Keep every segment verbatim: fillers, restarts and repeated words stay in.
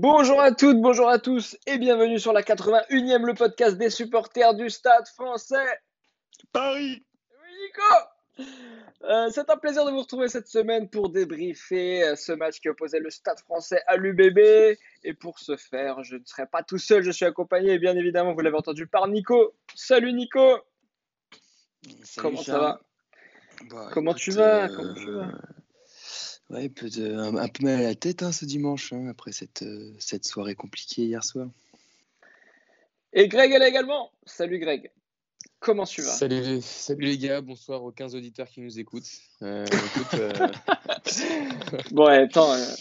Bonjour à toutes, bonjour à tous et bienvenue sur la quatre-vingt-unième, le podcast des supporters du Stade Français. Paris. Oui, Nico. Euh, c'est un plaisir de vous retrouver cette semaine pour débriefer euh, ce match qui opposait le Stade Français à l'U B B. Et pour ce faire, je ne serai pas tout seul, je suis accompagné, bien évidemment, vous l'avez entendu, par Nico. Salut Nico. Salut Comment ça Charles. va? Bah, Comment écoute, tu vas? euh, Comment tu vas? ouais, peu de- un, un peu mal à la tête hein, ce dimanche, hein, après cette, euh, cette soirée compliquée hier soir. Et Greg est là également. Salut Greg. Comment tu vas? Salut, les- salut les gars, bonsoir aux quinze auditeurs qui nous écoutent. Euh, écoute, euh, Bon, ouais, attends. euh,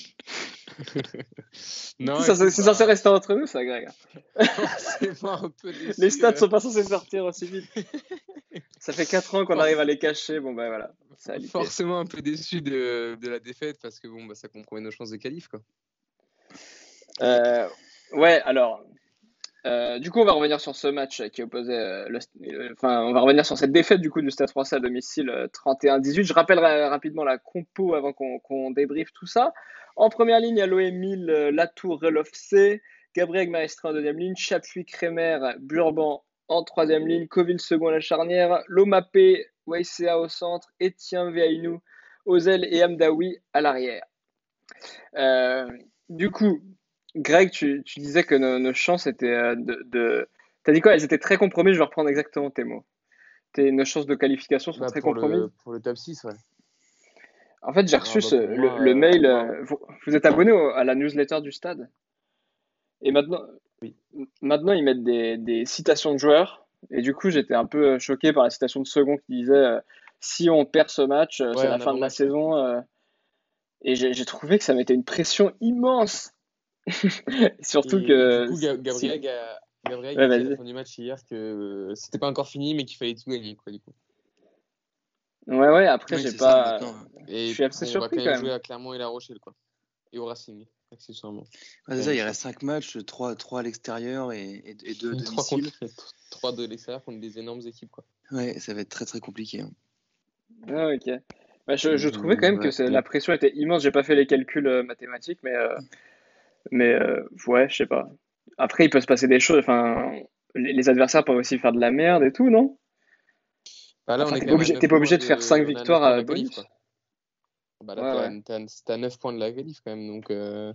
non, ça, écoute, c'est censé bah, rester entre nous, ça, Greg. forcément un peu déçu. Les stats euh, sont pas censés sortir aussi vite. Ça fait quatre ans qu'on for- arrive à les cacher. Bon, ben voilà, ça a leaké. forcément un peu déçu de, de la défaite parce que bon, bah, ça compromet nos chances de qualif, quoi. Euh, ouais, alors, euh, du coup, on va revenir sur ce match qui opposait, euh, le, euh, enfin, on va revenir sur cette défaite du coup du Stade Français à domicile euh, trente et un dix-huit. Je rappelle ra- rapidement la compo avant qu'on qu'on débriefe tout ça. En première ligne, il y a Loémil, euh, Latour, Relofsé, Gabriel Maestro en deuxième ligne, Chapuis, Kremer, Burban en troisième ligne, Covil second à la charnière, Lomapé, Weissea au centre, Etienne Véainou, Ozel et Amdaoui à l'arrière. Euh, du coup, Greg, tu, tu disais que nos, nos chances étaient euh, de, de... T'as dit quoi? Elles étaient très compromises, je vais reprendre exactement tes mots. Tes, nos chances de qualification sont Bah, très pour compromises. le, pour le top six, ouais. En fait, j'ai Ah, reçu bah, ce- pour le, moi, le euh, mail. moi, euh, vous, vous êtes abonné au- à la newsletter du stade. Et maintenant, oui. maintenant ils mettent des, des citations de joueurs. Et du coup, j'étais un peu choqué par la citation de Second qui disait euh, si on perd ce match, euh, c'est Ouais, la en fin de la avant-match, ouais. saison. euh. Et j'ai j'ai trouvé que ça mettait une pression immense. Surtout Et, et du que coup, Ga- si. Gabriel, a, Gabriel Ouais, a dit à la vas-y. fin du match hier que euh, c'était pas encore fini, mais qu'il fallait tout gagner, quoi, du coup. Ouais, ouais, après, Oui, j'ai c'est ça pas. maintenant. Je Et suis assez bon, on va surpris quand quand même même. jouer à Clermont et La Rochelle, quoi. Et au Racing, accessoirement. Ouais, c'est Quand ça, même il sûr. reste cinq matchs, trois à l'extérieur et, et, et deux à Et trois contre domicile. trois de l'extérieur contre des énormes équipes, quoi. Ouais, ça va être très très compliqué. hein. Ah, ok. Bah, je, je trouvais quand Je- même que ouais, c'est- la bon. pression était immense. J'ai pas fait les calculs euh, mathématiques, mais, euh, mais euh, ouais, je sais pas. Après, il peut se passer des choses. Enfin, les, les adversaires peuvent aussi faire de la merde et tout, non? Bah là, on Enfin, est t'es quand pas même à obligé, t'es neuf pas points obligé de faire cinq de, on est à neuf victoires points de à la qualif, quoi. bonus. Bah là, Ouais, t'es à, ouais. t'es à, t'es à neuf points de la qualif, quand même. Donc, euh,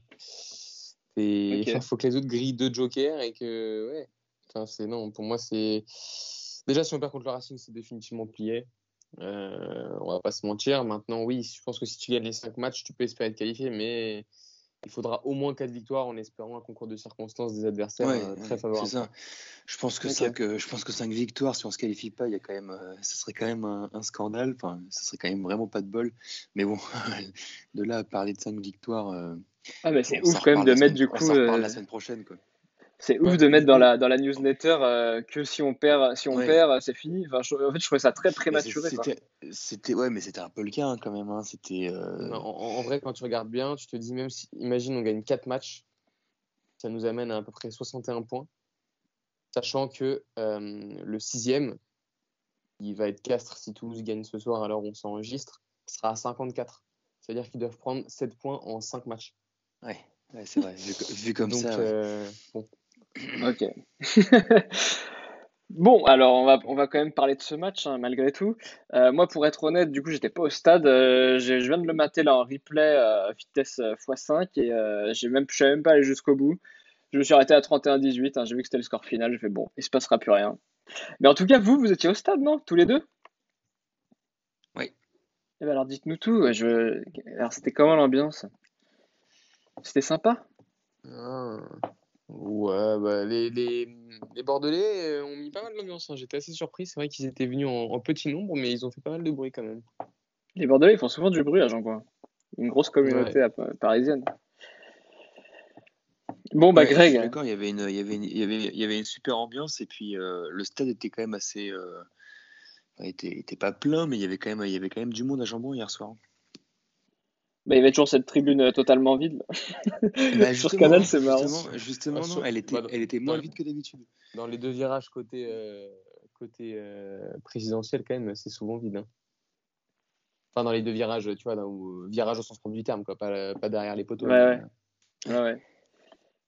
il Ok. faut que les autres grillent deux jokers et que, ouais. Enfin, c'est, non, pour moi, c'est. Déjà, si on perd contre le Racing, c'est définitivement plié. Euh, on va pas se mentir. Maintenant, oui, je pense que si tu gagnes les cinq matchs, tu peux espérer être qualifié, mais il faudra au moins quatre victoires en espérant un concours de circonstances des adversaires Ouais, euh, très ouais, c'est favorables, ça. quoi. Je pense que Ok. cinq, euh, je pense que cinq victoires, si on se qualifie pas, il y a quand même, euh, ce serait quand même un, un scandale. Enfin, ce serait quand même vraiment pas de bol. Mais bon, de là à parler de cinq victoires, euh, Ah, mais bon, c'est on s'en ouf quand même reparle de la mettre semaine, du on coup. s'en reparle la euh, semaine prochaine, quoi. C'est Ouais, ouf de parce que mettre du dans coup, la, dans la newsletter euh, que si on perd, si on Ouais, perd, c'est fini. Enfin, je- en fait, je trouvais ça très mais c'est- prématuré, quoi. c'était, c'était, ouais, mais c'était un peu le cas hein, quand même. hein. C'était, en, euh, en- en vrai, quand tu regardes bien, tu te dis même si, imagine, on gagne quatre matchs, ça nous amène à à peu près soixante et un points, sachant que euh, le sixième, il va être Castres si Toulouse gagne ce soir à l'heure où on s'enregistre, sera à cinquante-quatre. C'est-à-dire qu'ils doivent prendre sept points en cinq matchs. ouais, ouais, c'est vrai. Vu, co- vu comme Donc, ça, ouais. euh, bon, Ok. Bon, alors on va, on va quand même parler de ce match, hein, malgré tout. Euh, moi, pour être honnête, du coup, j'étais pas au stade. euh, j'ai- je viens de le mater là en replay euh, à vitesse euh, fois cinq et euh, j'ai même, je savais même pas aller jusqu'au bout. Je me suis arrêté à trente et un dix-huit. Hein, j'ai vu que c'était le score final. J'ai fait bon, il se passera plus rien. Mais en tout cas, vous, vous étiez au stade, non? Tous les deux? Ouais. Eh ben alors, dites-nous tout. ouais, Je... Alors, c'était comment l'ambiance? C'était sympa? ah, ouais, bah, les, les, les Bordelais euh, ont mis pas mal d'ambiance, hein. J'étais assez surpris. C'est vrai qu'ils étaient venus en, en petit nombre, mais ils ont fait pas mal de bruit quand même. Les Bordelais, ils font souvent du bruit à Jean-Coin. Une grosse Ouais. communauté à- parisienne. Bon, bah, Ouais, je suis Greg. d'accord. Il y avait une, il y avait une, il y avait, il y avait une super ambiance et puis euh, le stade était quand même assez, euh, enfin, était, était pas plein, mais il y avait quand même, il y avait quand même du monde à Jambon hier soir. Bah, il y avait toujours cette tribune euh, totalement vide. Bah Sur justement, Canal, c'est marrant. justement, Ah, justement, non, sur- elle bah, était, dans, elle était dans moins les, vide que d'habitude. dans les deux virages côté, euh, côté euh, présidentiel, quand même, c'est souvent vide, hein. Enfin, dans les deux virages, tu vois, dans, où- virage au sens propre du terme, quoi, pas, pas derrière les poteaux, Ouais, mais ouais, ouais, ouais.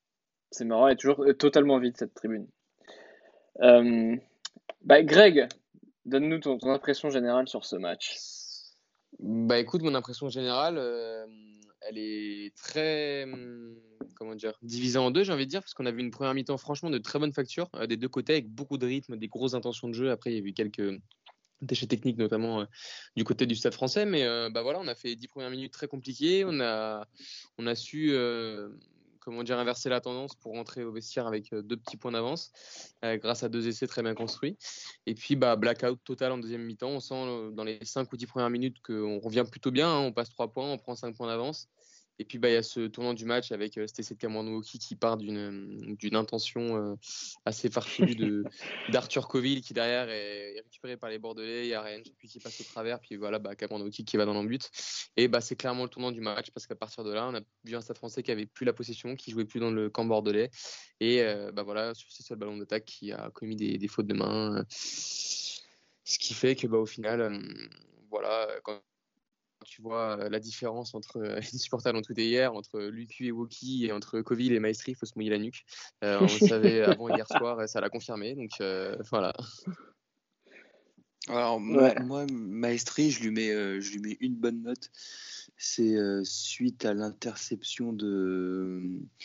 C'est marrant, elle est toujours totalement vide cette tribune. Euh, bah, Greg, donne-nous ton, ton impression générale sur ce match. Bah écoute, mon impression générale, euh, elle est très, hum, comment dire, divisée en deux, j'ai envie de dire, parce qu'on a vu une première mi-temps franchement de très bonne facture, euh, des deux côtés, avec beaucoup de rythme, des grosses intentions de jeu. Après, il y a eu quelques déchets techniques, notamment euh, du côté du Stade Français, mais euh, bah voilà, on a fait dix premières minutes très compliquées, on a, on a su, euh, comment dire, inverser la tendance pour rentrer au vestiaire avec euh, deux petits points d'avance, euh, grâce à deux essais très bien construits. Et puis, bah, blackout total en deuxième mi-temps. On sent euh, dans les cinq ou dix premières minutes qu'on revient plutôt bien, hein. On passe trois points, on prend cinq points d'avance. Et puis, bah, il y a ce tournant du match avec euh, cet essai de Cameron qui part d'une, d'une intention euh, assez farfelue de, d'Arthur Coville qui, derrière, est, est récupéré par les Bordelais. Il y a Rennes puis qui passe au travers. Puis voilà, bah, Cameron qui va dans l'embut. Et bah, c'est clairement le tournant du match parce qu'à partir de là, on a vu un Stade Français qui avait plus la possession, qui jouait plus dans le camp bordelais. Et euh, bah, voilà, sur ces seuls ballons d'attaque, qui a commis des, des fautes de main. Euh, ce qui fait que, bah, au final, euh, voilà, quand tu vois la différence entre euh, les supporters l'ont tweeté hier, entre Lucu et Woki, et entre Coville et Maestri, il faut se mouiller la nuque. Euh, on le savait avant hier soir, et ça l'a confirmé. Donc euh, voilà. Alors moi, Ouais. moi Maestri, je lui mets, euh, je lui mets une bonne note. C'est euh, suite à l'interception de,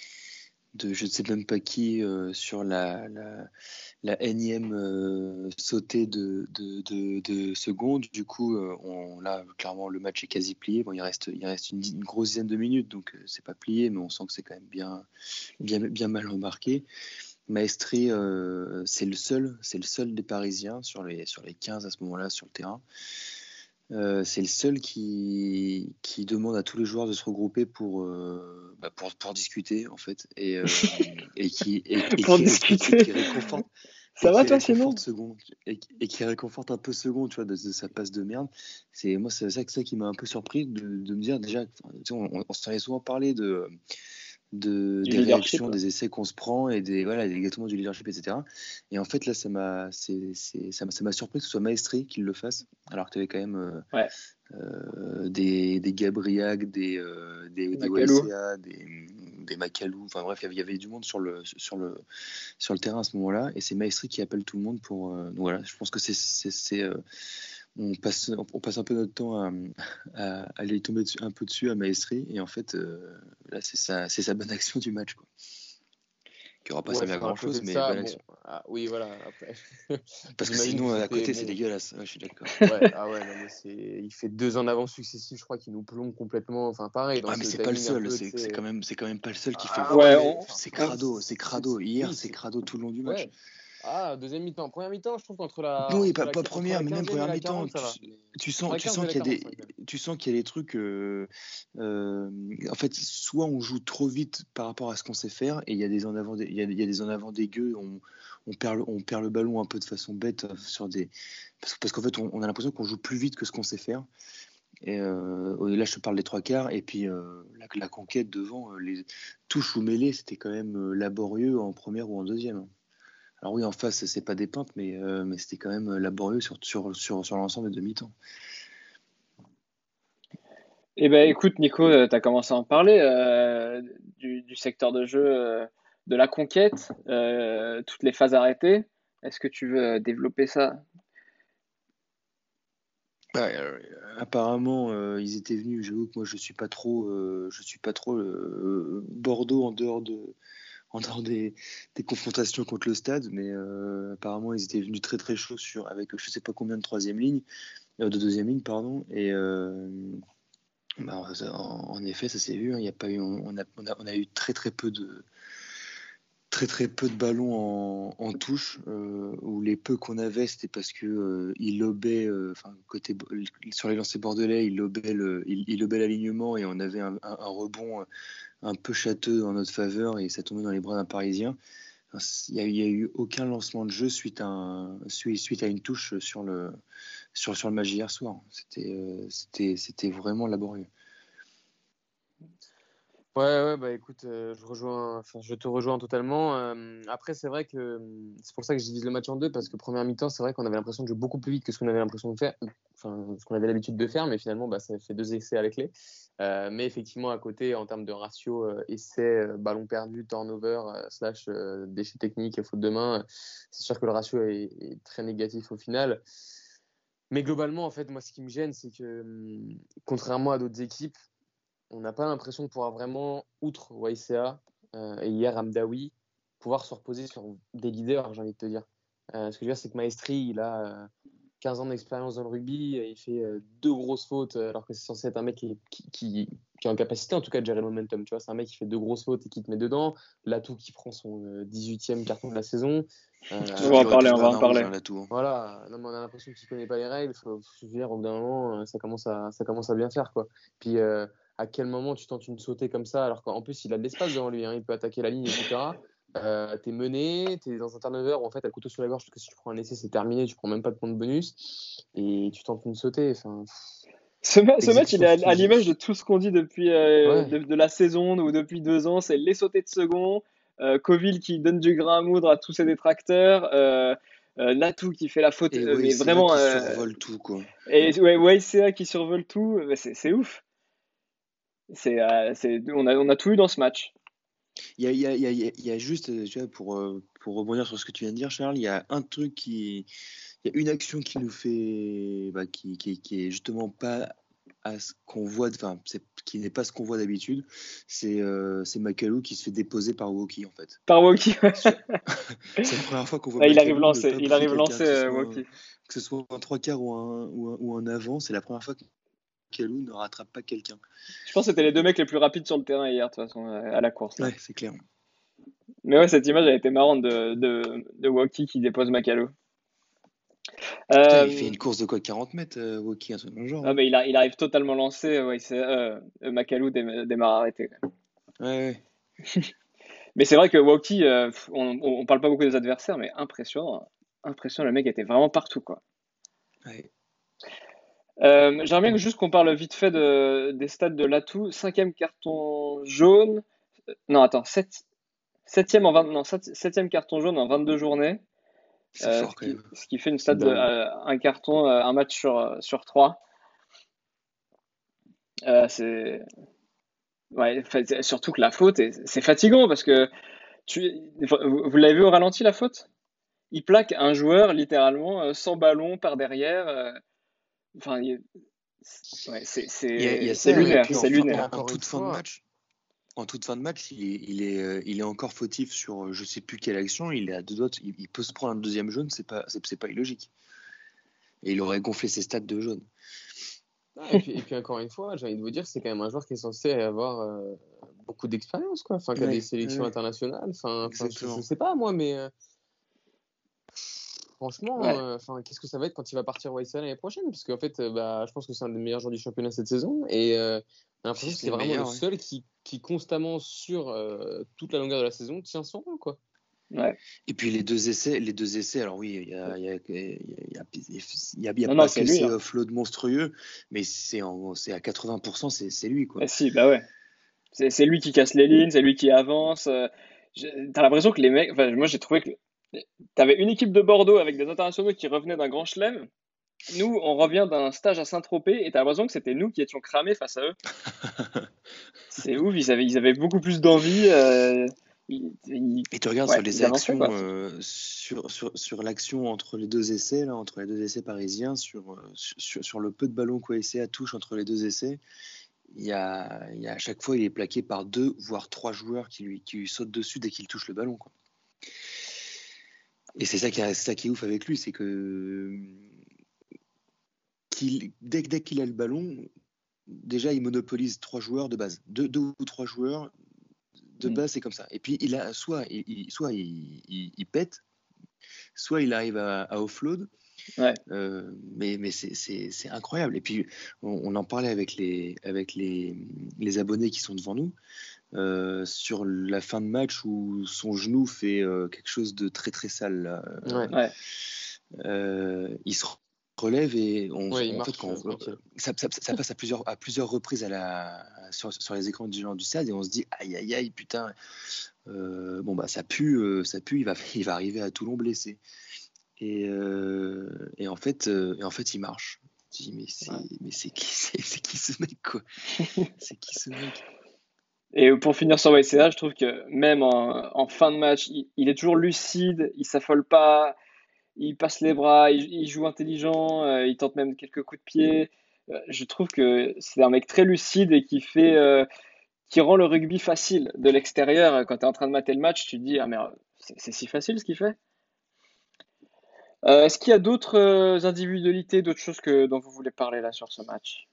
de je ne sais même pas qui euh, sur la, la, la énième euh, sautée de, de, de, de secondes. Du coup, euh, on, là, clairement, le match est quasi plié. Bon, il reste, il reste une, une grosse dizaine de minutes, donc euh, c'est pas plié, mais on sent que c'est quand même bien, bien, bien mal remarqué. Maestri, euh, c'est le seul, c'est le seul des Parisiens sur les, sur les quinze à ce moment-là sur le terrain. Euh, c'est le seul qui, qui demande à tous les joueurs de se regrouper pour, euh, bah pour, pour discuter en fait et, euh, et qui, et, et Pour qui, et qui, et discuter. qui réconforte Ça et va qui toi sinon? réconforte second et, et qui réconforte un peu second, tu vois, de, de sa passe de merde. C'est moi c'est ça, ça qui m'a un peu surpris de, de me dire déjà, tu sais, on, on, on s'en est souvent parlé de de, Du des leadership. réactions, des essais qu'on se prend et des voilà exactement du leadership, et cetera. Et en fait là ça m'a c'est, c'est, ça m'a ça m'a surpris que ce soit Maestri qui le fasse, alors que tu avais quand même euh, Ouais. euh, des, des Gabriac, des, euh, des, des Macalou. Waisea, des, des Macalou, enfin bref, il y avait- il y avait du monde sur le, sur le, sur le terrain à ce moment-là, et c'est Maestri qui appelle tout le monde pour. Euh, donc voilà, je pense que c'est. c'est, c'est, euh, on, passe, on passe un peu notre temps à, à, à aller tomber dessus- un peu dessus à Maestri, et en fait, euh, là, c'est sa, c'est sa bonne action du match, quoi. Qui n'aura pas Ouais, servi à enfin, à côté grand-chose, de mais ça, bonne bon, action. ah, oui, voilà. Après, Parce que j'imagine que sinon, à c'était côté, c'est bon. dégueulasse. Ouais, je suis d'accord. Ouais, ah ouais, non, mais c'est, il fait deux en avance successifs, je crois, qui nous plombe complètement. Enfin, pareil, dans Ouais, mais ce c'est pas le timing un seul, peu, tu c'est c'est quand sais. même c'est quand même pas le seul qui fait Ah ouais, Ouais, mais on, enfin, c'est on- crado, c'est crado. c'est, Hier, oui, c'est c'est, crado tout le long du match. ouais. Ah, deuxième mi-temps. Première mi-temps, je trouve qu'entre la, Oui, entre pas, la, pas entre première, la mais même quinzième et première la mi-temps, quarante, ça tu, va. Mais tu entre sens la tu quinze sens et la qu'il y a quarante, des ça va quand même. tu sens qu'il y a des trucs euh, euh, en fait, soit on joue trop vite par rapport à ce qu'on sait faire et il y a des en avant des, il y a, il y a des en avant dégueux, on, on perd le, on perd le ballon un peu de façon bête euh, sur des parce, parce qu'en fait on, on a l'impression qu'on joue plus vite que ce qu'on sait faire. Et euh, là, je te parle des trois quarts. Et puis, euh, la, la conquête devant, euh, les touches ou mêlées, c'était quand même euh, laborieux en première ou en deuxième. Alors oui, en face, c'est pas des peintes, mais, euh, mais c'était quand même euh, laborieux sur, sur, sur, sur l'ensemble des demi-temps. Eh ben, écoute, Nico, tu as commencé à en parler euh, du, du secteur de jeu, euh, de la conquête, euh, toutes les phases arrêtées. Est-ce que tu veux euh, développer ça? Ouais, euh, apparemment, euh, ils étaient venus. J'avoue que moi, je suis pas trop, euh, je suis pas trop euh, Bordeaux en dehors de, en dehors des, des confrontations contre le stade, mais euh, apparemment, ils étaient venus très très chauds sur avec je sais pas combien de troisième ligne, euh, de deuxième ligne, pardon, et euh, bah, en, en effet, ça s'est vu. Hein, il y a pas eu, on a, on a, on a eu très très peu de très très peu de ballons en, en touche, euh, où les peu qu'on avait, c'était parce que euh, il lobait, euh, enfin côté sur les lancers bordelais, il lobait le, il, il lobait l'alignement et on avait un, un, un rebond un peu châteux en notre faveur et ça tombait dans les bras d'un Parisien. Il n'y a, y a eu aucun lancement de jeu suite à, un, suite à une touche sur le, sur, sur le match hier soir. C'était, euh, c'était, c'était vraiment laborieux. Ouais, ouais, bah écoute, euh, je rejoins, enfin, je te rejoins totalement. Euh, après, c'est vrai que euh, c'est pour ça que je divise le match en deux, parce que première mi-temps, c'est vrai qu'on avait l'impression de jouer beaucoup plus vite que ce qu'on avait l'impression de faire, enfin, ce qu'on avait l'habitude de faire, mais finalement, bah, ça fait deux essais à la clé. Euh, mais effectivement, à côté, en termes de ratio euh, essais, euh, ballon perdu, turnover, euh, slash euh, déchets techniques, faute de main, euh, c'est sûr que le ratio est, est très négatif au final. Mais globalement, en fait, moi, ce qui me gêne, c'est que hum, contrairement à d'autres équipes, on n'a pas l'impression de pouvoir vraiment, outre Y C A euh, et hier Amdaoui, pouvoir se reposer sur des leaders, j'ai envie de te dire. Euh, ce que je veux dire, c'est que Maestri, il a euh, quinze ans d'expérience dans le rugby, et il fait euh, deux grosses fautes, euh, alors que c'est censé être un mec qui, qui, qui, qui est en capacité, en tout cas, de gérer le momentum. Tu vois, c'est un mec qui fait deux grosses fautes et qui te met dedans. Latou qui prend son euh, dix-huitième carton de la saison. On Euh, va Qui en aurait parler, tous on va en Bernard Rouge, parler. hein, là tout. voilà, non, mais on a l'impression qu'il connaît pas les règles. Faut, faut se dire, au bout d'un moment, euh, ça commence à, ça commence à bien faire, quoi. Puis, euh, à quel moment tu tentes une sautée comme ça, alors qu'en plus, il a de l'espace devant lui, hein, il peut attaquer la ligne, et cetera. Euh, t'es mené, t'es dans un turnover où en fait, t'as le couteau sur la gorge, parce que si tu prends un essai, c'est terminé, tu prends même pas de point de bonus, et tu tentes une sautée. Enfin, Ce, ma- ce match, il exécution est à, à l'image de physique. tout ce qu'on dit depuis euh, Ouais, de, de la saison ou depuis deux ans. C'est les sautés de second, euh, Coville qui donne du grain à moudre à tous ses détracteurs, euh, euh, Latou qui fait la faute, Et euh, ouais, mais c'est A vraiment, qui euh, survole tout, quoi. et ouais, ouais, C A qui survole tout, mais c'est c'est ouf. C'est, euh, c'est, on a, on a tout eu dans ce match. Il y a, il y a, il y a, il y a juste, euh, tu vois, pour, euh, pour rebondir sur ce que tu viens de dire, Charles, il y a un truc qui. Il y a une action qui nous fait. Bah, qui, qui, qui est justement pas à ce qu'on voit, enfin, c'est- qui n'est pas ce qu'on voit d'habitude. C'est euh, c'est Macalou qui se fait déposer par Woki, en fait. Par Woki, Sur- C'est la première fois qu'on voit il arrive Macalou ne lancé, pas il bouffer arrive quelqu'un, lancé, que ce euh, soit un, Woki. que ce soit un trois quarts ou un, ou un, ou un avant. C'est la première fois que Macalou ne rattrape pas quelqu'un. Je pense que c'était les deux mecs les plus rapides sur le terrain hier, de toute façon, euh, à la course là. Ouais, c'est clair. Mais ouais, cette image a été marrante de, de, de Woki qui dépose Macalo. Putain, il fait Euh, une course de quoi, quarante mètres, euh, Woki, un truc dans le genre, ah hein. bah, il, a- il arrive totalement lancé, ouais, c'est, euh, euh, Macalou dé- démarre arrêté. Ouais, Mais c'est vrai que Woki, euh, pff, on, on, on parle pas beaucoup des adversaires, mais impressionnant. Impressionnant, le mec était vraiment partout, quoi. ouais, ouais. Euh, j'aimerais bien que juste qu'on parle vite fait de, des stats de Latou. Cinquième carton jaune. Non, attends, sept, septième en vingt, non, sept- septième carton jaune en vingt-deux journées. C'est Euh, ce fort quand qui, même. ce qui fait une stat c'est de dingue. euh, un carton, euh, un match sur, euh, sur trois. Euh, c'est, ouais, fa- c'est- surtout que la faute, est- c'est fatigant parce que tu, vous, vous l'avez vu au ralenti la faute? Il plaque un joueur littéralement euh, sans ballon par derrière. euh, Enfin, il- ouais, c'est Il y a, il y c'est a c'est ça, et Ouais, et lunaire, puis puis, en, c'est et fin, puis lunaire. en encore une toute fin de fois, match, en toute fin de match, il est, il est, euh, il est encore fautif sur euh, je sais plus quelle action, il est à deux doigts, de- il, il peut se prendre un deuxième jaune, c'est pas, c'est, c'est pas illogique. Et il aurait gonflé ses stats de jaune. ah, et puis, et puis encore une fois, j'ai envie de vous dire, c'est quand même un joueur qui est censé avoir euh, beaucoup d'expérience, quoi. Enfin, qui a des Ouais, sélections ouais, internationales. Enfin, enfin, je, je exactement. sais pas moi, mais euh, franchement, Ouais. euh, enfin, qu'est-ce que ça va être quand il va partir au Y C A l'année prochaine? Parce qu'en fait, euh, bah, je pense que c'est un des meilleurs joueurs du championnat cette saison. Et euh, j'ai Si l'impression que ce c'est n'est le vraiment le meilleur, ouais. seul qui, qui constamment, sur euh, toute la longueur de la saison, tient son rôle, quoi. Ouais. Et puis les deux essais, les deux essais, alors oui, il y a, il y a, il y a, il y a- il y a Non, non, pas c'est que lui, ces hein. offloads monstrueux, mais c'est en, c'est à quatre-vingts pour cent, c'est, c'est lui, quoi. Eh si, bah ouais. C'est c'est lui qui casse les lignes, c'est lui qui avance. euh, j'ai- T'as l'impression que les mecs. Enfin, moi, j'ai trouvé que t'avais une équipe de Bordeaux avec des internationaux qui revenaient d'un grand chelem. Nous, on revient d'un stage à Saint-Tropez et t'as l'impression que c'était nous qui étions cramés face à eux. C'est ouf, ils avaient, ils avaient beaucoup plus d'envie. euh, ils, ils- Et tu regardes sur ouais, les ils avançaient, actions, quoi. euh, sur, sur, sur l'action entre les deux essais, là, entre les deux essais parisiens, sur, euh, sur, sur le peu de ballons qu'O S C A touche entre les deux essais, il y a, il y a à chaque fois, il est plaqué par deux, voire trois joueurs qui lui, qui lui sautent dessus dès qu'il touche le ballon, quoi. Et c'est ça qui est, c'est ça qui est ouf avec lui, c'est que qu'il, dès, dès qu'il a le ballon, déjà, il monopolise trois joueurs de base. Deux, deux ou trois joueurs de Mm. base, c'est comme ça. Et puis, il a, soit, il, il- soit il, il- il pète, soit il arrive à, à offload. Ouais, Euh, mais mais c'est, c'est, c'est incroyable. Et puis, on, on en parlait avec les, avec les, les abonnés qui sont devant nous, euh, sur la fin de match où son genou fait euh, quelque chose de très très sale, là. Ouais. ouais. Euh, il se relève et on, Ouais, il en marche fait, quand euh, on- tranquille. ça, ça- ça passe à plusieurs, à plusieurs reprises à la, sur, sur les écrans du genre du stade et on se dit aïe aïe aïe putain, euh, bon bah ça pue, euh, ça pue, il va, il va arriver à Toulon blessé. Et, euh, et en fait, euh, et en fait, il marche. Je dis mais c'est, Ouais. mais c'est qui, c'est, c'est qui ce mec quoi? C'est qui ce mec? Et pour finir sur Weissea, je trouve que même en, en fin de match, il, il est toujours lucide, il s'affole pas, il passe les bras, il, il joue intelligent, euh, il tente même quelques coups de pied. Euh, je trouve que c'est un mec très lucide et qui fait, euh, qui rend le rugby facile de l'extérieur. Quand tu es en train de mater le match, tu te dis, ah mais euh, c'est c'est si facile ce qu'il fait. Euh, est-ce qu'il y a d'autres euh, individualités, d'autres choses que, dont vous voulez parler là sur ce match?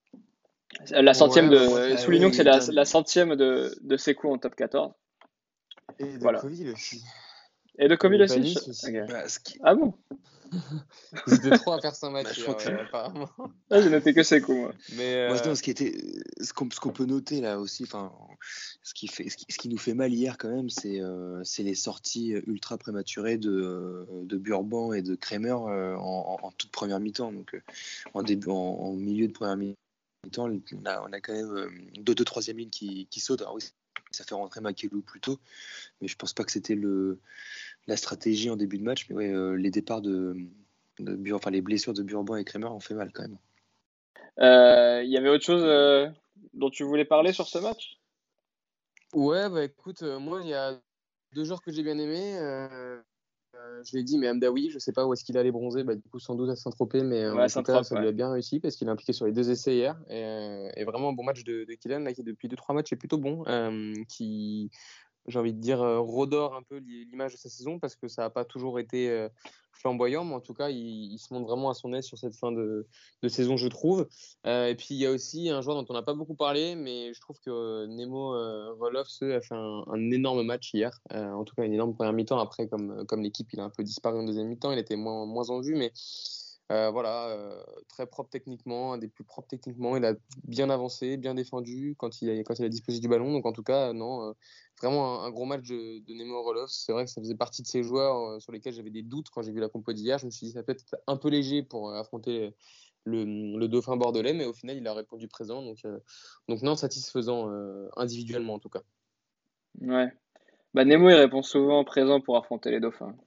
La centième Ouais, bah moi, de, Ah soulignons ouais, que il y c'est a la, une la centième de, de Sekou en top quatorze. et de Voilà. Covid aussi. Et de Et Comil de aussi? je- Panis aussi. ok. bah, ce qui- Ah bon? Ils étaient trois à faire cinq bah, matchs je hier, crois que ouais, apparemment. Ah, j'ai noté que Sekou, moi. Mais moi, euh, non, ce qui était, ce qu'on, ce qu'on peut noter là aussi, enfin, ce qui fait, ce qui, ce qui nous fait mal hier quand même, c'est, euh, c'est les sorties ultra prématurées de, euh, de Burban et de Kremer euh, en, en- en toute première mi-temps. Donc, euh, en début, en, en milieu de première mi-temps, on a, on a quand même euh, deux de troisième ligne qui, qui sautent. Alors oui, ça fait rentrer Makelou plus tôt, mais je pense pas que c'était le, la stratégie en début de match. Mais ouais, euh, les départs de, de Bur- enfin les blessures de Burban et Kremer ont fait mal quand même. Euh, Il y avait autre chose euh, dont tu voulais parler sur ce match? ouais, bah écoute, euh, moi, il y a deux joueurs que j'ai bien aimés. Euh, euh, je l'ai dit, mais Hamdaoui, je sais pas où est-ce qu'il allait bronzer. Bah, du coup, sans doute à Saint-Tropez, mais euh, Ouais, en tout cas, Saint-Trope, ça lui ouais. a bien réussi parce qu'il est impliqué sur les deux essais hier. Et, euh, et vraiment un bon match de, de Kylian, là, qui depuis deux trois matchs est plutôt bon. Euh, qui, j'ai envie de dire, euh, redore un peu l'i- l'image de sa saison parce que ça n'a pas toujours été euh, flamboyant, mais en tout cas, il, il se montre vraiment à son aise sur cette fin de, de saison, je trouve. Euh, et puis, il y a aussi un joueur dont on n'a pas beaucoup parlé, mais je trouve que euh, Nemo euh, Roloff a fait un, un énorme match hier. Euh, en tout cas, une énorme première mi-temps. Après, comme, comme l'équipe, il a un peu disparu en deuxième mi-temps, il était moins, moins en vue, mais euh, voilà, euh, très propre techniquement, un des plus propres techniquement. Il a bien avancé, bien défendu quand il a, quand il a disposé du ballon. Donc, en tout cas, non. Euh, Vraiment un, un gros match de, de Nemo Roloff. C'est vrai que ça faisait partie de ces joueurs euh, sur lesquels j'avais des doutes quand j'ai vu la compo d'hier. Je me suis dit ça peut être un peu léger pour euh, affronter le, le Dauphin bordelais, mais au final il a répondu présent. Donc, euh, donc non, satisfaisant euh, individuellement en tout cas. Ouais. Bah, Nemo, il répond souvent présent pour affronter les Dauphins.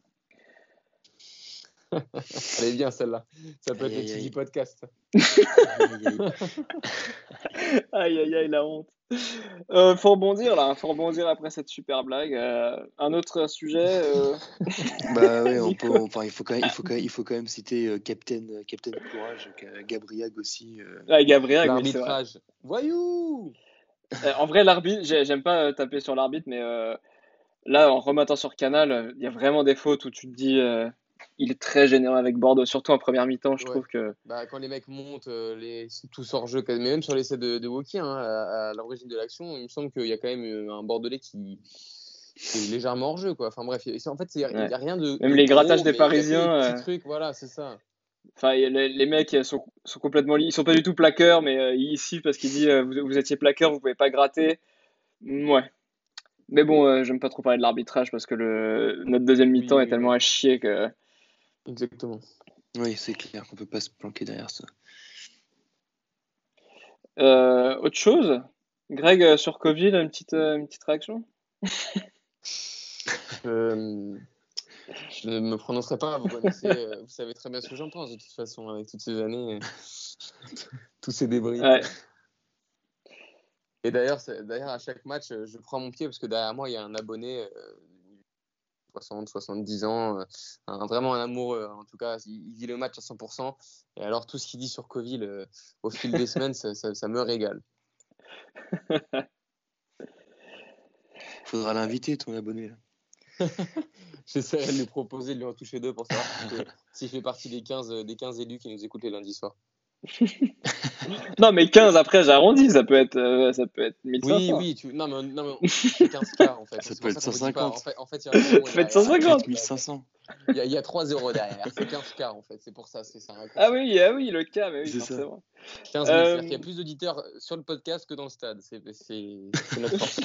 Elle est bien celle-là. Ça peut Aïe, être le aïe, titre du aïe. podcast. Aïe, aïe. Aïe, aïe, aïe, la honte. Euh, faut rebondir là, faut rebondir après cette super blague. Euh, un autre sujet, euh, Bah ouais, on peut, Nico. enfin, il faut quand même, il faut quand même, il faut quand même citer euh, Captain, euh, Captain Courage, euh, Gabriag aussi. euh. Ah, Gabriel, oui, c'est vrai. L'arbitrage. Voyou. Euh, en vrai, l'arbitre, j'ai- j'aime pas euh, taper sur l'arbitre, mais euh, là, en remettant sur Canal, euh, il y a vraiment des fautes où tu te dis, euh, il est très généreux avec Bordeaux, surtout en première mi-temps, je Ouais. trouve que. Bah, quand les mecs montent, euh, les, tous hors jeu, mais même sur l'essai de, de Woki, hein, à, à l'origine de l'action, il me semble qu'il y a quand même euh, un Bordelais qui, qui est légèrement hors jeu, quoi. Enfin bref, il- en fait, il Ouais. n'y a rien de, Même de les grattages gros, des mais il y a que des Parisiens, petits euh, trucs, voilà, c'est ça. enfin, y a les, les mecs euh, sont, sont complètement, li- ils sont pas du tout plaqueurs, mais euh, ils sifflent parce qu'il dit, euh, vous, vous étiez plaqueur, vous pouvez pas gratter. Mm, Ouais. Mais bon, euh, j'aime pas trop parler de l'arbitrage parce que le, notre deuxième Oui, mi-temps est oui, tellement voilà. à chier que. Exactement. Oui, c'est clair qu'on peut pas se planquer derrière ça. Euh, autre chose? Greg, euh, sur Covid, une petite, euh, une petite réaction? Euh, je ne me prononcerai pas, vous connaissez, euh, vous savez très bien ce que j'en pense de toute façon, avec toutes ces années, euh, tous ces débris. Ouais. Et d'ailleurs, c'est- d'ailleurs, à chaque match, euh, je prends mon pied parce que derrière moi, il y a un abonné. Euh, soixante, soixante-dix ans, euh, un, vraiment un amoureux. En tout cas, il, il vit le match à cent pour cent. Et alors, tout ce qu'il dit sur Covid, euh, au fil des semaines, ça, ça, ça me régale. Faudra l'inviter, ton abonné. Là. J'essaierai de lui proposer de lui en toucher deux pour savoir s'il fait, s'il fait partie des quinze, euh, des quinze élus qui nous écoutent les lundis soirs. Non, mais quinze après, j'arrondis, ça peut être, euh, ça peut être Oui, mille cinq cents. oui, tu... non, mais, non, mais c'est quinze K en fait. Ça C'est peut pour être ça qu'on vous dit pas. En cent cinquante. fait, en fait, il y a un zéro Faites derrière. cent cinquante. quatre mille cinq cents. Il y, a, il y a trois zéros derrière. C'est quinze K en fait. C'est pour ça. C'est, c'est un raccourci. Ah oui, ah oui, le cas, mais oui, C'est ça. forcément. quinze mille, c'est-à-dire qu'il y a Euh, plus d'auditeurs sur le podcast que dans le stade. C'est, c'est, c'est notre force.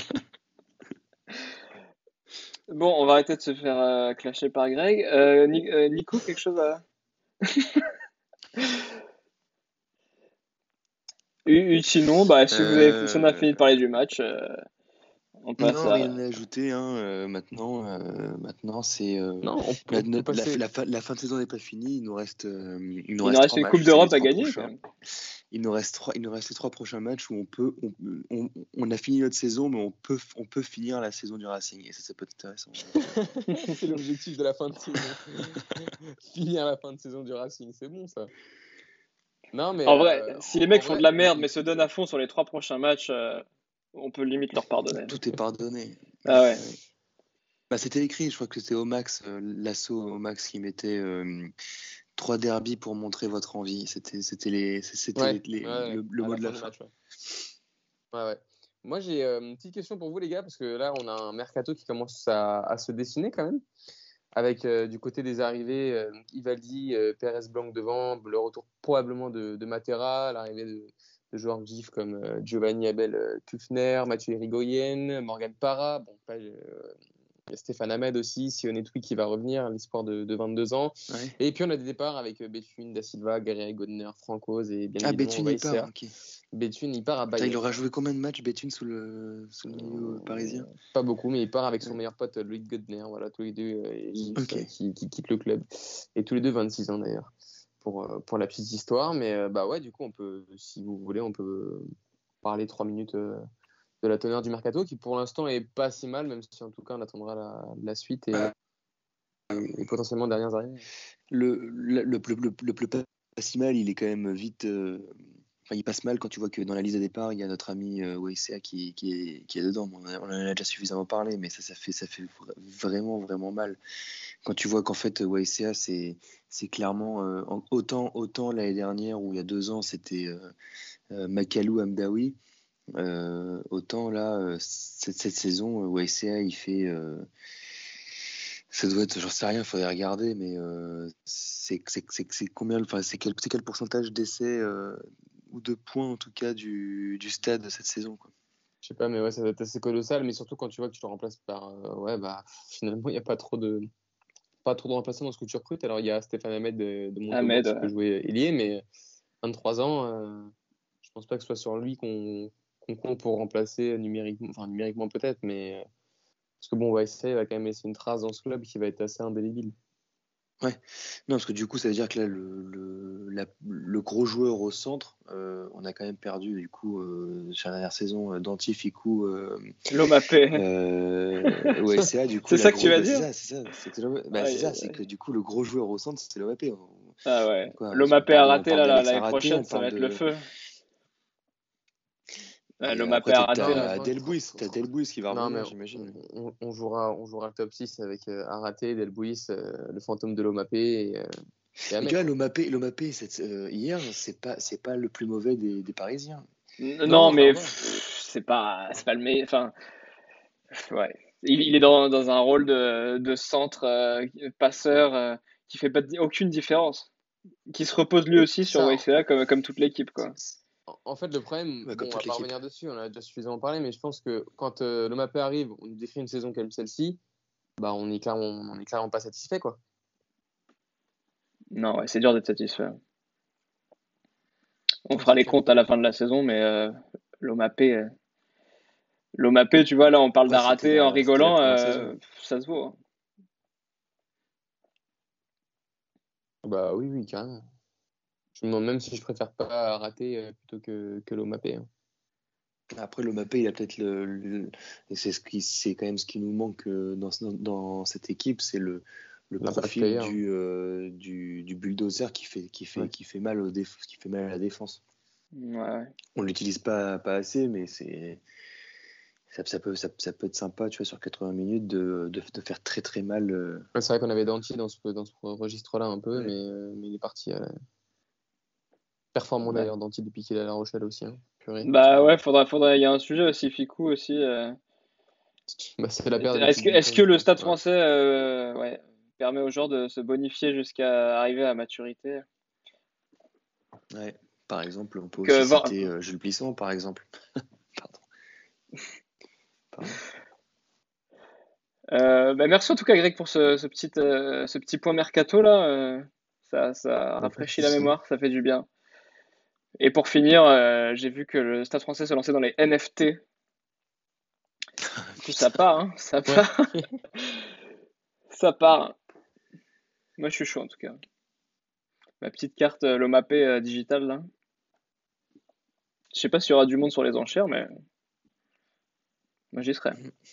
bon, on va arrêter de se faire euh, clasher par Greg. Euh, Ni- euh, Nico, quelque chose à. Et, et sinon, bah, si, vous avez, si on a Euh, fini de parler du match, euh, on passe non, à. rien à ajouter. Hein. euh, maintenant, euh, maintenant c'est euh, Non, on peut, la, on peut notre- la, passer. la fin, la fin de saison n'est pas finie. Il nous reste, euh, il nous Il nous reste reste trois une Coupe matchs. C'est les d'Europe à trois gagner quand prochains. même. Il nous reste trois, il nous reste les trois prochains matchs où on peut, on, on, on a fini notre saison, mais on peut, on peut finir la saison du Racing. Et ça, ça peut être intéressant. C'est l'objectif de la fin de saison. Finir la fin de saison du Racing, c'est bon ça. Non, mais En vrai, euh, si les en, mecs en font de vrai, la il, merde il- mais se donnent à fond sur les trois prochains matchs, euh, on peut limite leur pardonner. Tout est pardonné. Ah ouais. Bah, c'était écrit, je crois que c'était Omax, euh, l'assaut Omax qui mettait euh, trois derbies pour montrer votre envie. C'était, c'était, les, c'était ouais, les- les- ouais, le, le à mot la de fin la du fin. match. Ouais. Ouais, ouais. Moi, j'ai euh, une petite question pour vous, les gars, parce que là, on a un mercato qui commence à, à se dessiner quand même. Avec euh, du côté des arrivées, euh, Ivaldi, euh, Pérez Blanc devant, le retour probablement de, de Matera, l'arrivée de, de joueurs gifs comme euh, Giovanni Abel euh, Kufner, Mathieu Irigoyen, Morgan Parra, bon, pas, euh, il y a Stéphane Ahmed aussi, Sione Tui qui va revenir, l'espoir de, de vingt-deux ans. Ouais. Et puis on a des départs avec euh, Bethune, Da Silva, Gary Godner, Francoz et bien Ah, évidemment Bethune, il part. Weisser. Ok. Bethune, il part à Putain, Bayonne. il aura joué combien de matchs, Bethune, sous le, sous le maillot parisien? Pas beaucoup, mais il part avec son Ouais. meilleur pote Loïc Godner, voilà, tous les deux euh, et Gilles, Ok. euh, qui, qui quittent le club. Et tous les deux vingt-six ans d'ailleurs, pour, euh, pour la petite histoire. Mais euh, bah ouais, du coup, on peut, si vous voulez, on peut parler trois minutes euh, de la teneur du mercato, qui pour l'instant est pas si mal, même si en tout cas on attendra la, la suite et, Ah. et, et potentiellement dernières arrivées. Le, le, le, le, le, le plus pas si mal, il est quand même vite. euh, Enfin, il passe mal quand tu vois que dans la liste de départ, il y a notre ami euh, Weissea qui, qui, est, qui est dedans. On, a- on en a déjà suffisamment parlé, mais ça, ça fait, ça fait vra- vraiment, vraiment mal. Quand tu vois qu'en fait, Weissea, c'est, c'est clairement euh, en- autant, autant l'année dernière ou il y a deux ans, c'était euh, euh, Makalou Amdaoui, euh, autant là, euh, cette, cette saison, Weissea, il fait. euh, ça doit être, j'en sais rien, faudrait regarder, mais euh, c'est, c'est, c'est, c'est combien, enfin, c'est quel, c'est quel pourcentage d'essais euh, ou de points en tout cas du, du stade cette saison, quoi. Je sais pas, mais ouais, ça doit être assez colossal, mais surtout quand tu vois que tu le remplaces par. Euh, ouais, bah finalement, il n'y a pas trop de. Pas trop de remplaçants dans ce que tu recrutes. Alors, il y a Stéphane Ahmed de, de Montauban Ahmed, qui ouais. peut jouer ailier, mais vingt-trois ans, euh, je pense pas que ce soit sur lui qu'on qu'on compte pour remplacer numériquement, enfin numériquement peut-être, mais euh, parce que bon, on va essayer, il va quand même laisser une trace dans ce club qui va être assez indélébile. Ouais, non, parce que du coup, ça veut dire que là, le, le, la- le gros joueur au centre, euh, on a quand même perdu, du coup, euh, sur la dernière saison, euh, Danti, Ficou, euh, Lomapé. euh, Weissea, du coup, C'est la ça que tu grosse, vas bah, c'est dire? ça, c'est ça, c'est que Loma- bah, c'est Aïe, ça, aïe, c'est aïe. que du coup, le gros joueur au centre, c'est l'O M P. On, Ah ouais. quoi, on Lomapé a parle de, on raté parle là, là, d'Alex l'année Araté, prochaine, on ça va parle être le de. feu. Ouais, Et Lomapé après, a t'as raté Non, mais là. t'as fran- Delbouis, fran- t'as fran- Delbouis qui va non, mais revenir, j'imagine. on, on- on jouera, on jouera le top six avec euh, Araté, Delbouis, euh, le fantôme de Lomapé et, euh, et Mais Ahmed, tu vois, quoi. l'Omapé, l'Omapé cette, euh, hier, c'est pas, c'est pas le plus mauvais des, des Parisiens. N- Non, Non, mais clairement pas. pff, c'est pas, c'est pas le meilleur. Enfin, ouais. Il, il est dans, dans un rôle de, de centre euh, passeur euh, qui fait pas de- aucune différence. Qui se repose lui aussi sur Ça, Weissea comme, comme toute l'équipe, quoi. en en fait, le problème, Ouais, bon, comme on va toute pas l'équipe. revenir dessus, on a déjà suffisamment parlé, mais je pense que quand euh, le Mbappé arrive, on nous décrit une saison comme celle-ci, bah on est clairement, on est clairement pas satisfait, quoi. Non, ouais, c'est dur d'être satisfait. On Non, fera c'est les clair. comptes à la fin de la saison, mais euh, Lomapé, euh, Lomapé, tu vois, là, on parle Ouais, c'était d'Araté en la, c'était la rigolant, première saison. euh, ça se vaut. Hein. Bah oui, oui, carrément. Je me demande même si je préfère pas rater euh, plutôt que, que Lomapé. Hein. Après, l'Omapé, il a peut-être le, le- et c'est ce qui, c'est quand même ce qui nous manque euh, dans, ce- dans cette équipe, c'est le, le L'impact profil player. Hein. du, euh, du, du bulldozer qui fait, qui fait, Ouais. qui fait mal au déf- qui fait mal à la défense. Ouais. On l'utilise pas, pas assez, mais c'est, ça, ça peut, ça, ça peut être sympa, tu vois, sur quatre-vingts minutes de, de, de faire très très mal. euh, Ouais, c'est vrai qu'on avait Danti dans ce, dans ce registre-là un peu, ouais. mais, euh, mais il est parti. Euh, performant Ouais. d'ailleurs, Danti depuis qu'il est à La Rochelle aussi. Hein. Purée. Bah ouais, faudra, faudra. Il y a un sujet aussi, Ficou aussi. euh. Bah, c'est la paire de Est-ce l'équipe que, du est-ce temps, que je le pense. Stade Ouais. français euh, ouais, permet aux joueurs de se bonifier jusqu'à arriver à maturité? Ouais. Par exemple, on peut Que aussi voir- citer euh, Jules Plisson, par exemple. Pardon. Pardon. Euh, bah merci en tout cas, Greg, pour ce, ce petit, euh, ce petit point mercato là. euh, Ça, ça Bah, rafraîchit la pas de mémoire, ça fait du bien. Et pour finir, euh, j'ai vu que le Stade français se lançait dans les N F T. Du coup, ça part, hein, ça Ouais. part, ça part. Moi, je suis chaud en tout cas. Ma petite carte euh, Lomapé euh, digitale là. Je sais pas s'il y aura du monde sur les enchères, mais moi j'y serai.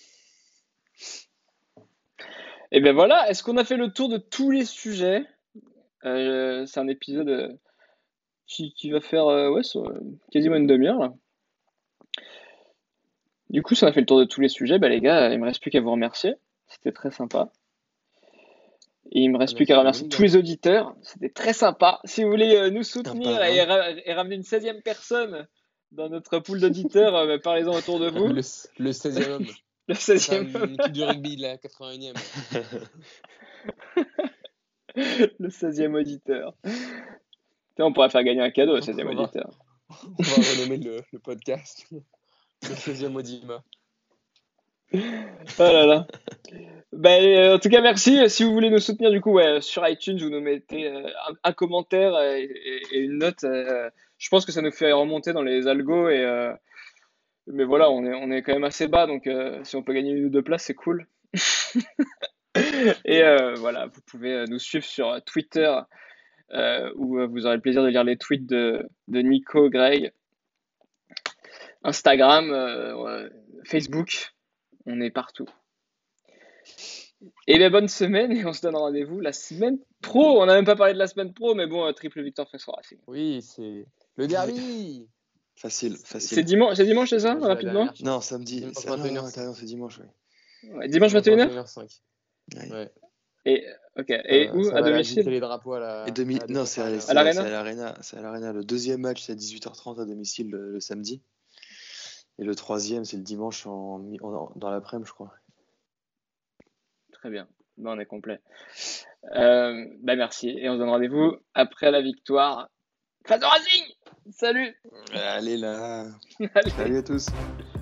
Et ben voilà, est-ce qu'on a fait le tour de tous les sujets? Euh, C'est un épisode euh, qui, qui va faire euh, ouais, sur, euh, quasiment une demi-heure là. Du coup, si on a fait le tour de tous les sujets, bah les gars, il me reste plus qu'à vous remercier. C'était très sympa. Et il me reste plus qu'à Merci à vous, remercier les tous gars. les auditeurs. C'était très sympa. Si vous voulez euh, nous soutenir par et, un. ra- et ramener une seizième personne dans notre pool d'auditeurs, euh, bah, parlez-en autour de vous. Le, le seizième homme. Le Faire seizième une homme. équipe de rugby, la quatre-vingt-unième. Le seizième auditeur. Putain, on pourrait faire gagner un cadeau au seizième On va, auditeur. on va renommer le, le podcast le seizième Audima. Oh là là. Ben, euh, en tout cas, merci. Si vous voulez nous soutenir, du coup, ouais, sur iTunes, vous nous mettez euh, un, un commentaire euh, et, et- et une note. euh, je pense que ça nous fait remonter dans les algos. Et, euh, mais voilà, on est, on est quand même assez bas. Donc, euh, si on peut gagner une ou deux places, c'est cool. Et euh, voilà, vous pouvez euh, nous suivre sur Twitter euh, où euh, vous aurez le plaisir de lire les tweets de, de Nico, Greg, Instagram, euh, ouais, Facebook. On est partout. Et bien, bonne semaine et on se donne rendez-vous la semaine pro. On n'a même pas parlé de la semaine pro, mais bon, euh, triple victoire face au Racing. Oui, c'est le derby. Facile, C'est facile. dimanche, c'est dimanche, c'est ça, Moi, j'ai la rapidement? dernière chance. Non, samedi. Dimanche c'est- ah non, non, vingt et une heures attends, non, c'est dimanche, ouais. Ouais, dimanche Dimanche vingt et une heures? vingt et une heures cinq. Ouais. Ouais. Et, ok. Et Ça, où? ça À va aller agiter domicile? les drapeaux à la, Et demi... à la Non, Défense c'est à, Arena. c'est À à- l'Arena? c'est à l'Arena. C'est à l'Arena. Le deuxième match, c'est à dix-huit heures trente à domicile le, le samedi. Et le troisième, c'est le dimanche en, mi- en- dans l'après-midi, je crois. Très bien. Ben, on est complet. Euh, bah, merci. Et on se donne rendez-vous après la victoire face au Racing. Salut! Allez là. Allez. Salut à tous.